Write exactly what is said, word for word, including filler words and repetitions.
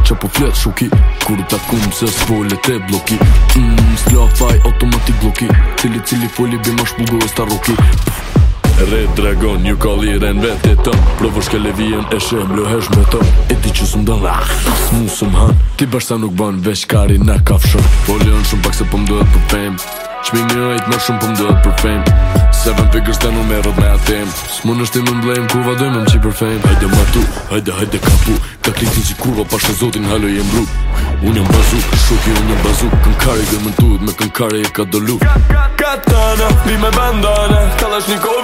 qa po flet shuki Kur ta kum se s'fole te bloki mm, S'la faj automatik bloki Cili cili foli bima shpulgo e sta roki Red Dragon, ju kalli ren vete tëm Provër shkele vijen e shem lëhesh me tëm E ti që s'mdën, s'mu s'mhan Ti bashta nuk ban veç kari na kafshën Polion shumë pak se po m'dohet për fame Qmimi ojt më shumë po m'dohet për fame Seven figures të numerot me atem S'mun është ti më mblejm kurva dojmë më qi për fame Hajde martu, hajde hajde kapu Ka klitin si kurva pashe zotin halo jem bru Unë jam bazuk, shoki unë jam bazuk Kënkari gërmën tuët me kënkari e ka dolu Katana, vi me bandana Kalashnikov